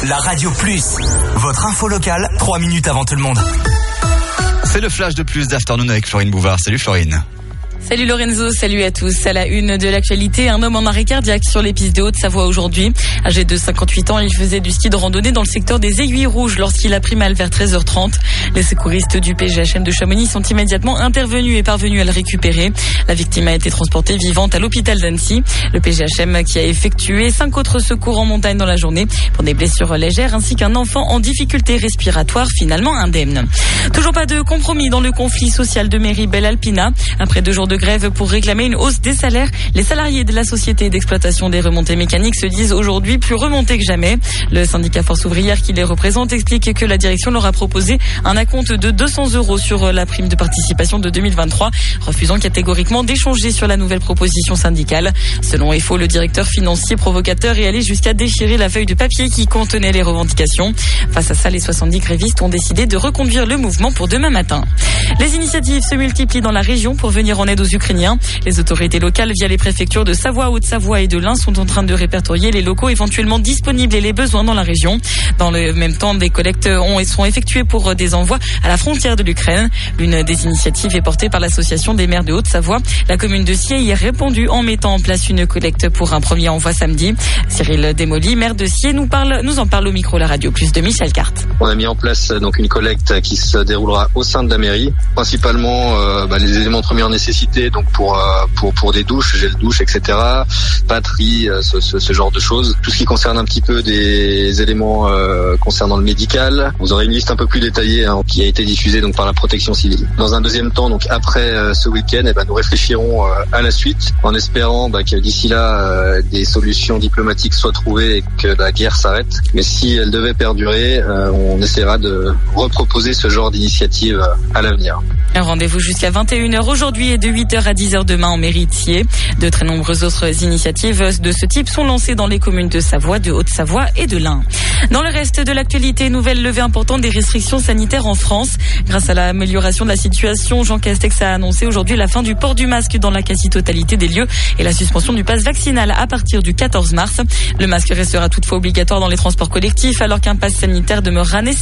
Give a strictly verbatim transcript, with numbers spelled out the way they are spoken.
la Radio Plus. Votre info locale, trois minutes avant tout le monde. C'est le flash de Plus d'Afternoon avec Florine Bouvard. Salut Florine. Salut Lorenzo, salut à tous. À la une de l'actualité, un homme en arrêt cardiaque sur les pistes de Haute-Savoie aujourd'hui. Âgé de cinquante-huit ans, il faisait du ski de randonnée dans le secteur des Aiguilles Rouges lorsqu'il a pris mal vers treize heures trente. Les secouristes du P G H M de Chamonix sont immédiatement intervenus et parvenus à le récupérer. La victime a été transportée vivante à l'hôpital d'Annecy. Le P G H M qui a effectué cinq autres secours en montagne dans la journée pour des blessures légères ainsi qu'un enfant en difficulté respiratoire finalement indemne. Toujours pas de compromis dans le conflit social de Méribel Alpina. Après deux jours de grève pour réclamer une hausse des salaires, les salariés de la société d'exploitation des remontées mécaniques se disent aujourd'hui plus remontés que jamais. Le syndicat Force ouvrière qui les représente explique que la direction leur a proposé un acompte de deux cents euros sur la prime de participation de deux mille vingt-trois, refusant catégoriquement d'échanger sur la nouvelle proposition syndicale. Selon F O, le directeur financier provocateur est allé jusqu'à déchirer la feuille de papier qui contenait les revendications. Face à ça, les soixante-dix grévistes ont décidé de reconduire le mouvement pour demain matin. Les initiatives se multiplient dans la région pour venir en aide aux Ukrainiens. Les autorités locales, via les préfectures de Savoie, Haute-Savoie et de l'Ain, sont en train de répertorier les locaux éventuellement disponibles et les besoins dans la région. Dans le même temps, des collectes ont et sont effectuées pour des envois à la frontière de l'Ukraine. L'une des initiatives est portée par l'association des maires de Haute-Savoie. La commune de Siey y a répondu en mettant en place une collecte pour un premier envoi samedi. Cyril Desmolly, maire de Siey, nous parle, nous en parle au micro La Radio Plus de Michel Carte. On a mis en place donc une collecte qui se déroulera au sein de la mairie, principalement euh, bah, les éléments de première nécessité, donc pour euh, pour pour des douches, gel douche, et cetera, batterie, euh, ce, ce, ce genre de choses. Tout ce qui concerne un petit peu des éléments euh, concernant le médical. Vous aurez une liste un peu plus détaillée hein, qui a été diffusée donc par la Protection civile. Dans un deuxième temps, donc après euh, ce week-end, eh ben, nous réfléchirons euh, à la suite, en espérant bah, que d'ici là euh, des solutions diplomatiques soient trouvées et que la guerre s'arrête. Mais si elle devait perdurer, euh, on essaiera de reproposer ce genre d'initiative euh, à l'avenir. Un rendez-vous jusqu'à vingt et une heures aujourd'hui et de huit heures à dix heures demain en mairie de Siey. De très nombreuses autres initiatives de ce type sont lancées dans les communes de Savoie, de Haute-Savoie et de l'Ain. Dans le reste de l'actualité, nouvelle levée importante des restrictions sanitaires en France. Grâce à l'amélioration de la situation, Jean Castex a annoncé aujourd'hui la fin du port du masque dans la quasi-totalité des lieux et la suspension du pass vaccinal à partir du quatorze mars. Le masque restera toutefois obligatoire dans les transports collectifs alors qu'un pass sanitaire demeurera nécessaire